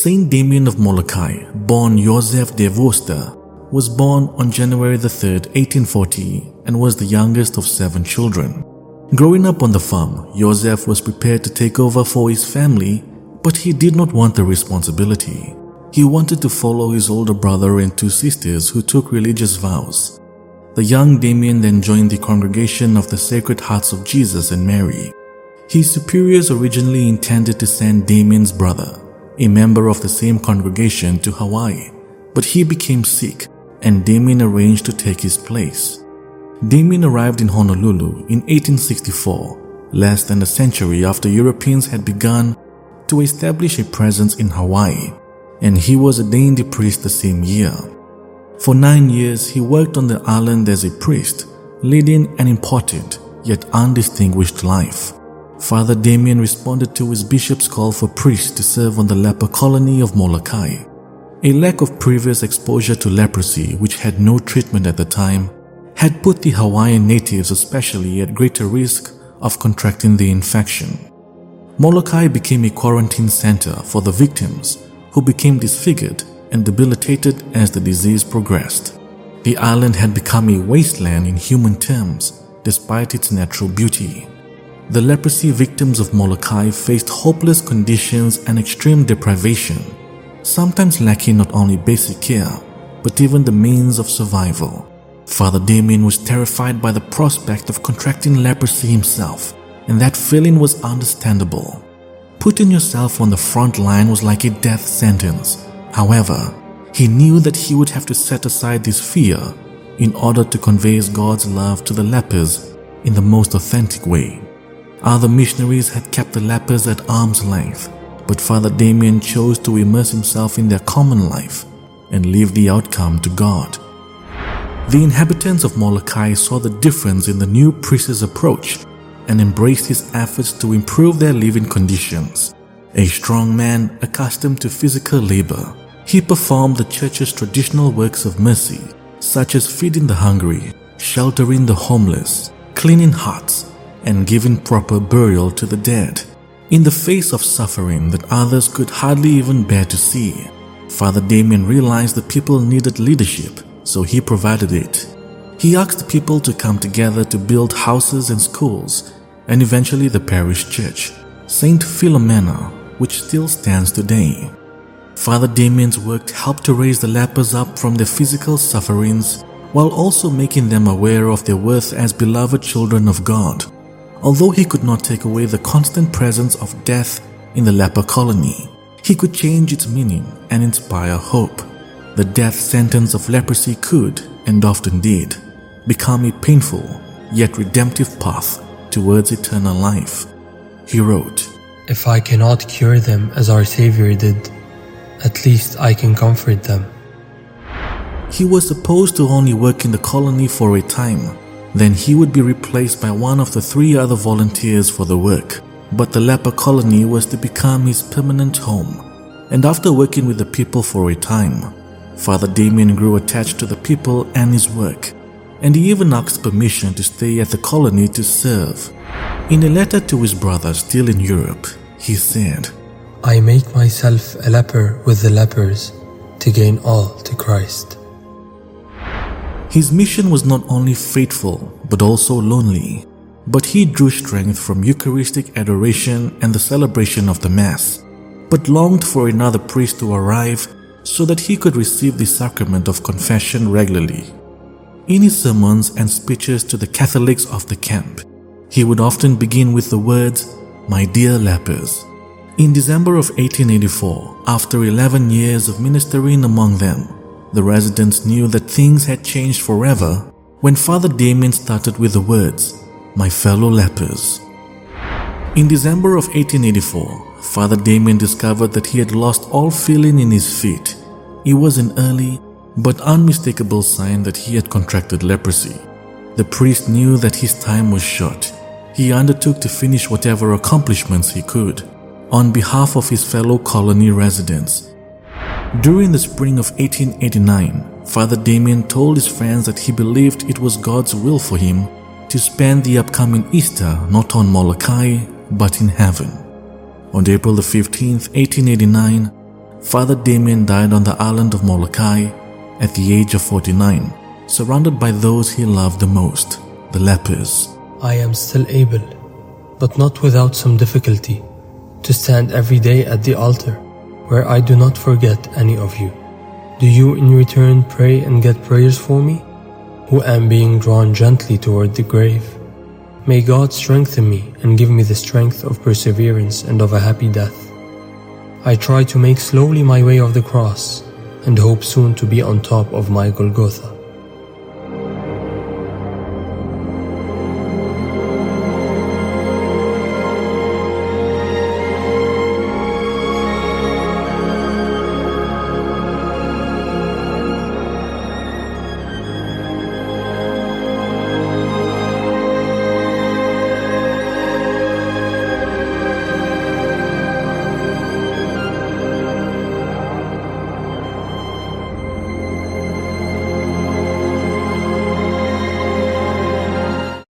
Saint Damien of Molokai, born Joseph de Worcester, was born on January 3, 1840, and was the youngest of 7 children. Growing up on the farm, Joseph was prepared to take over for his family, but he did not want the responsibility. He wanted to follow his older brother and 2 sisters who took religious vows. The young Damien then joined the congregation of the Sacred Hearts of Jesus and Mary. His superiors originally intended to send Damien's brother, a member of the same congregation, to Hawaii, but he became sick and Damien arranged to take his place. Damien arrived in Honolulu in 1864, less than a century after Europeans had begun to establish a presence in Hawaii, and he was ordained a priest the same year. For 9 years, he worked on the island as a priest, leading an important yet undistinguished life. Father Damien responded to his bishop's call for priests to serve on the leper colony of Molokai. A lack of previous exposure to leprosy, which had no treatment at the time, had put the Hawaiian natives especially at greater risk of contracting the infection. Molokai became a quarantine center for the victims, who became disfigured and debilitated as the disease progressed. The island had become a wasteland in human terms, despite its natural beauty. The leprosy victims of Molokai faced hopeless conditions and extreme deprivation, sometimes lacking not only basic care, but even the means of survival. Father Damien was terrified by the prospect of contracting leprosy himself, and that feeling was understandable. Putting yourself on the front line was like a death sentence. However, he knew that he would have to set aside this fear in order to convey God's love to the lepers in the most authentic way. Other missionaries had kept the lepers at arm's length, but Father Damien chose to immerse himself in their common life and leave the outcome to God. The inhabitants of Molokai saw the difference in the new priest's approach and embraced his efforts to improve their living conditions. A strong man accustomed to physical labor, he performed the church's traditional works of mercy, such as feeding the hungry, sheltering the homeless, cleaning huts, and giving proper burial to the dead. In the face of suffering that others could hardly even bear to see, Father Damien realized the people needed leadership, so he provided it. He asked the people to come together to build houses and schools, and eventually the parish church, St. Philomena, which still stands today. Father Damien's work helped to raise the lepers up from their physical sufferings, while also making them aware of their worth as beloved children of God. Although he could not take away the constant presence of death in the leper colony, he could change its meaning and inspire hope. The death sentence of leprosy could, and often did, become a painful yet redemptive path towards eternal life. He wrote, "If I cannot cure them as our Savior did, at least I can comfort them." He was supposed to only work in the colony for a time. Then he would be replaced by one of the 3 other volunteers for the work. But the leper colony was to become his permanent home. And after working with the people for a time, Father Damien grew attached to the people and his work, and he even asked permission to stay at the colony to serve. In a letter to his brother still in Europe, he said, "I make myself a leper with the lepers to gain all to Christ." His mission was not only faithful, but also lonely. But he drew strength from Eucharistic adoration and the celebration of the Mass, but longed for another priest to arrive so that he could receive the sacrament of confession regularly. In his sermons and speeches to the Catholics of the camp, he would often begin with the words, "My dear lepers." In December of 1884, after 11 years of ministering among them, the residents knew that things had changed forever when Father Damien started with the words, "My fellow lepers." In December of 1884, Father Damien discovered that he had lost all feeling in his feet. It was an early but unmistakable sign that he had contracted leprosy. The priest knew that his time was short. He undertook to finish whatever accomplishments he could on behalf of his fellow colony residents. During the spring of 1889, Father Damien told his friends that he believed it was God's will for him to spend the upcoming Easter not on Molokai, but in heaven. On April 15, 1889, Father Damien died on the island of Molokai at the age of 49, surrounded by those he loved the most, the lepers. I am still able, but not without some difficulty, to stand every day at the altar, where I do not forget any of you. Do you in return pray and get prayers for me, who am being drawn gently toward the grave? May God strengthen me and give me the strength of perseverance and of a happy death. I try to make slowly my way of the cross and hope soon to be on top of my Golgotha.